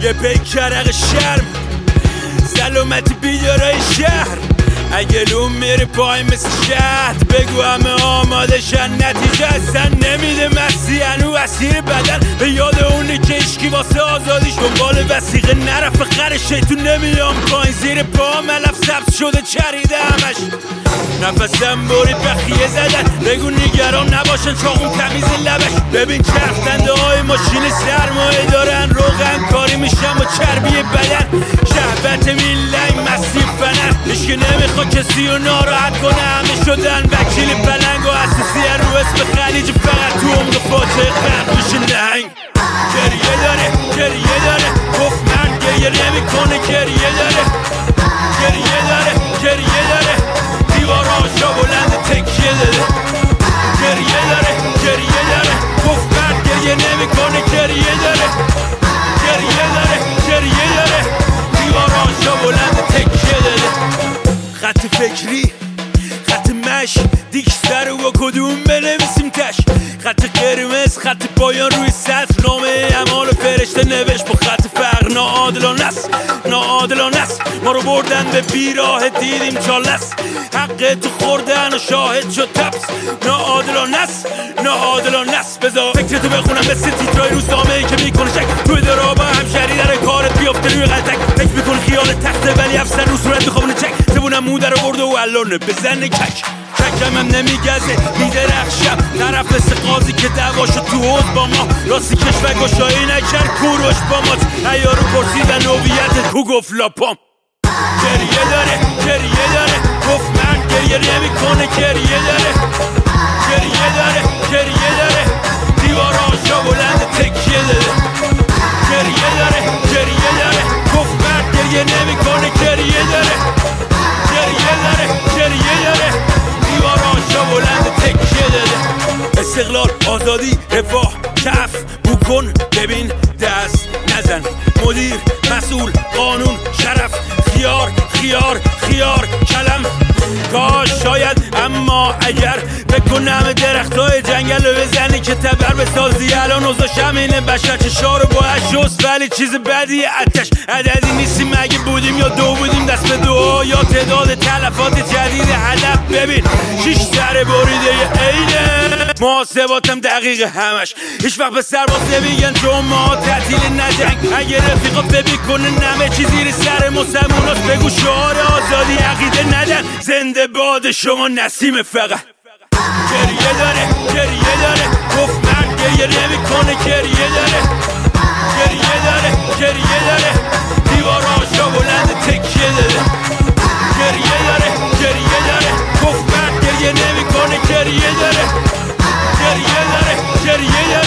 یه پیکرق شرم سلامتی بیدارای شهر اگه لوم میره پای مثل شهد بگو همه آماده شن نتیجه اصلا نمیده مستی هنو اسیر بدن به یاد اونه که اشکی واسه آزادیش دنبال وسیقه نرفه خر شیطون نمیام پایین زیر پا ملف سبز شده چریده همش نفسم برید بخیه زدن بگو نگران نباشن چاقون تمیز لبش ببین چرخدنده های ماشین سرمایه دارن روغن کاری میشن با چربی بدن شهبت میلنگ مسیب فنر هیچ که نمیخوا کسی رو ناراحت کنه همه شدن وکیل پلنگ و اساسی رو اسم خلیج فقط تو عمق فاتح خرق میشه نهنگ گریه داره گفت من گریه نمیکنه گریه داره دیواراشا بلند تکیه داده گریه داره گفت من گریه نمیکنه گریه داره دیواراشا بلند تکیه داده خط فکری خط مش دیکش سر و کدوم بنویسیم تش خط قرمز خط پایان روی سطر نامه اعمال فرشته نوشت با خط فقر ناعادلانه است ما رو بردن به بیراه دیدیم چالست حق تو خوردن و شاهد شد تپس ناعادلانه است بذار فکرتو بخونم مثل تیترای روزنامه ای که میکنه شک توی درابا همشهری در کارت بیافته روی قلتک فکر میکنه خیال تخته ولی افسر رو صورت میخوابونه چک زبونم مو در آورده و الانه بزنه ککم هم نمیگزه میدرخشم طرف مثل قاضی که دعواشو تو حوض با ما راستی کشور گشایی نکرد کوروش با مات عیارو پرسیدن هویتت کو گفت لاپام گریه داره گفت من گریه نمیکنه گریه داره دیواراشا بلند تکیه داده گریه داره گفت من گریه نمیکنه گریه داره دیواراشا بلند تکیه داده استقلال آزادی رفاه کف بکن ببین دست نزن مدیر مسئول قانون شرف خیار کلم کاش شاید اما اگر بکنم درختای جنگل رو بزنی که تبر بسازی الان اوضاعشم اینه بشر چشارو با شست ولی چیز بدی اتش عددی نیستیم اگه بودیم یا دو بودیم دست به دعا یا تعداد تلفات جدید هدف ببین 6 سر بریده عینه محاسباتم دقیقه همش هیچ وقت به سرباز نمیگن جمعه تعطیل نجنگ اگه رفیقا فبی کنه نمه چی زیر سر مسلموناست بگو شعار آزادی عقیده ندن زنده باد شما نسیم فقط گریه داره گفت من گریه نمیکنه گریه داره دیواراشا بلند تکیه داده گریه داره گفت من گریه نمیکنه گریه داره